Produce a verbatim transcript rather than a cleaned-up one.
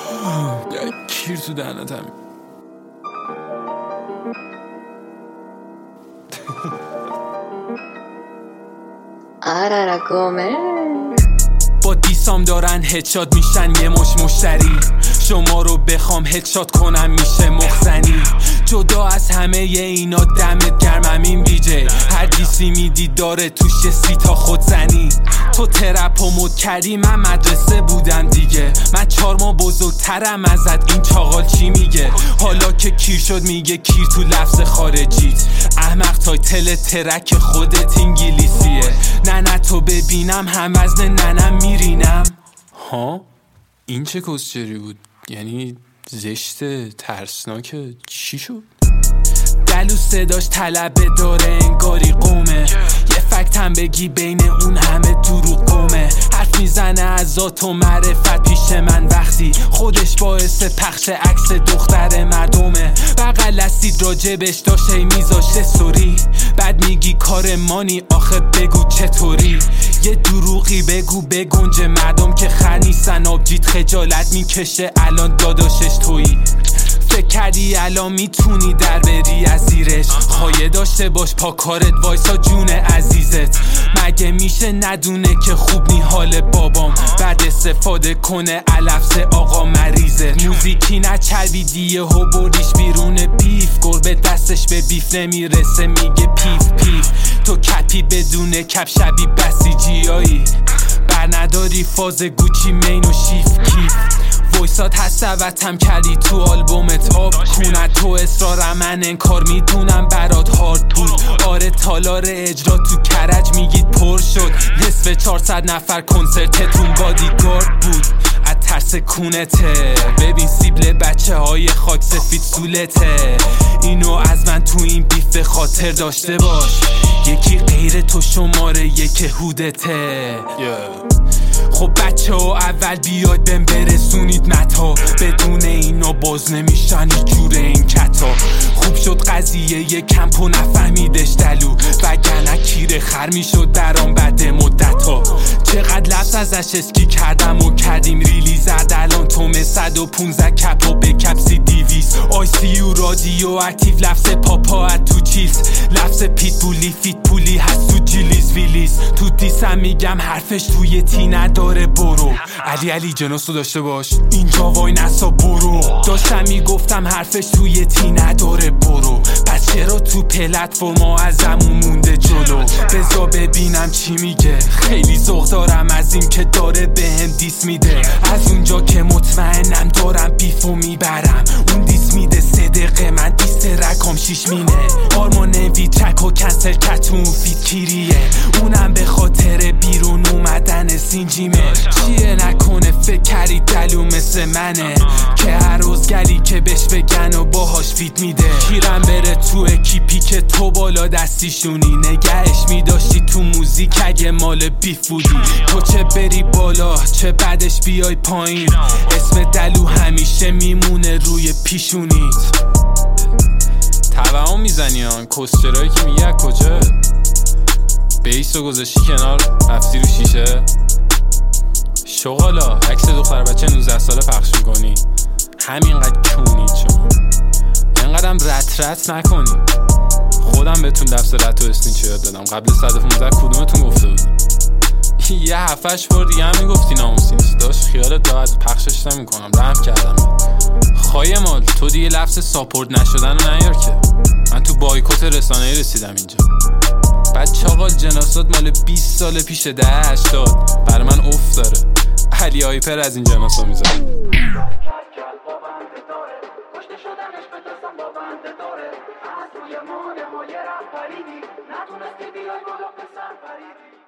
کیر تو دهنتم. آرارا گومه با دیسام دارن هدشات میشن یه مش مشتری. شما رو بخوام هدشات کنم میشه مخزنی. جدا از همه اینا دمت گرمم این بیجه. هر دیسی میدی داره توش یه سی تا خودزنی. تو ترپ و مد کردی من مدرسه بودم دیگه. من چار ما بزرگترم ازت این چاقال چی میگه. حالا که کیر شد میگه کیر تو لفظ خارجیت. احمق تایتل ترک خودت انگلیسیه. نه نه تو ببینم هم وزن ننم میرینم. ها این چه کسچری بود؟ یعنی زشت ترسناکه چی شد؟ دلو صداش طلبه داره انگاری قومه. یه فکتم بگی بین اون همه دروغ قومه. حرف میزنه از ذات و معرفت پیش من وقتی خودش باعث پخش عکس دختر مردمه. بغل استید راجبش داشت هی میذاشته سوری. بعد میگی کار مانی آخه بگو چطوری. یه دروغی بگو بگنج مردم که خر نیستن. آبجیت خجالت میکشه الان داداشش تویی. فکر کردی الان میتونی در بری از زیرش. خواهی داشته باش پا کارت وایسا جون عزیزت. مگه میشه ندونه که خوب نی حال بابام. بعد استفاده کنه علفز آقا مریضه. موزیکی نچربیدیه و بردیش بیرون بیف. گربه دستش به بیف نمیرسه میگه پیف پیف. تو کپی بدون کپ شبی بسیجیایی. بر نداری فاز گوچی مین و شیف کیف. وایسات هستوتم کردی تو آلبومت آب کونت. تو اصرارم من انکار میدونم برات هارد بود. آره تالار اجرا تو کرج میگید پر شد. نصف چهارصد نفر کنسرتتون بادیگارد بود. از ترس کونته ببین سیبل بچه های خاک سفید سولته. اینو از من تو این بیف خاطر داشته باش. یکی غیر تو شماره یک هودته. yeah. خب بچه ها اول بیاید بهم برسونید متا. بدون اینا باز نمیشن هیچ جور این کتا. خوب شد قضیه یه کمپ و نفهمیدش دلو. وگرنه کیر خر میشد برام بعد مدت ها. چقدر لفظ ازش اسکی کردم و کردیم ریلیز. الان تومه صد و پونزده کپ و به کپسی دیویز. آی سی یو رادیو اکتیو لفظ پاپا ات تو چیز. لفظ پیت بولی فیت پولی هست تو جیلیز ویلیز. تو دیسم میگم حرفش توی تی نداره برو. علی علی جناسو داشته باش اینجا وای نسا برو. داشتم میگفتم حرفش توی تی نداره برو. پس چرا تو پلتفرما ازمون مونده جلو. بذار ببینم چی میگه. خیلی ذوق دارم از این که داره بهم دیس میده. از اونجا که مطمئنم دارم بیفو میبرم. اون دیس میده سه دقیقه من دیس رکام شیش مینه. آرمان وی ترک و کنسل کتون فیت کیریه. اونم به خاطر بیرون اومدن سینجیمه. چیه نکنه فکر کردی دلو مثل منه که هر روز گلی که بهش بگن و باهاش فیت میده. کیرم بره تو اکیپی که تو بالا دستیشونی. نگهش میداشتی تو موزیک اگه مال بیف بودی. تو چه بری بالا چه بعدش بیای پایین. اسم دلو همیشه میمونه روی پیشونیت. توهم میزنی ها کسچرایی که میگه از کجا. بیسو گذاشتی کنار رفتی رو شیشه. شغالا عکس دختر بچه نوزده ساله پخش میکنی. همینقدر کونی چون اینقدرم رت رت نکنی. خودم بهتون دفت رت و اسنیچ یاد دادم. قبل صد و پونزده کدومتون گفته بودی؟ یه هفتش بار دیگه هم میگفتی ناموسی نیست. داشت خیالت راحت پخشش نمیکنم رحم کردم. خواهی مال تو دیگه لفظ ساپورت نشدن رو نیار که. من تو بایکوت رسانه‌ای رسیدم اینجا. بعد چاقال جناسات مال بیست سال پیش ده هشتاد. برای من اوف داره. علی آیپر از این جناسا میذاره. نتونستی بیای بالا پسر فریدی.